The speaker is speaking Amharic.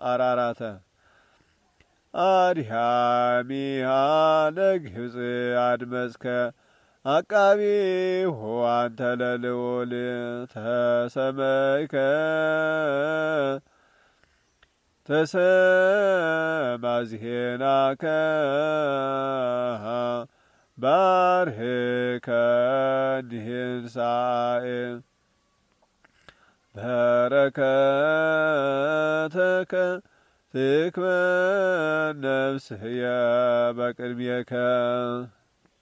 አራራተ አድሃሚሃ ለግብፅ አድመጽከ አቃቢሁ አንተ ለልዑል ተሰመይከ ተሰማዝሄናከ ባርህከ ንህንሳኤ በረከተከ ትክመ ነፍስየ በቅድሜከ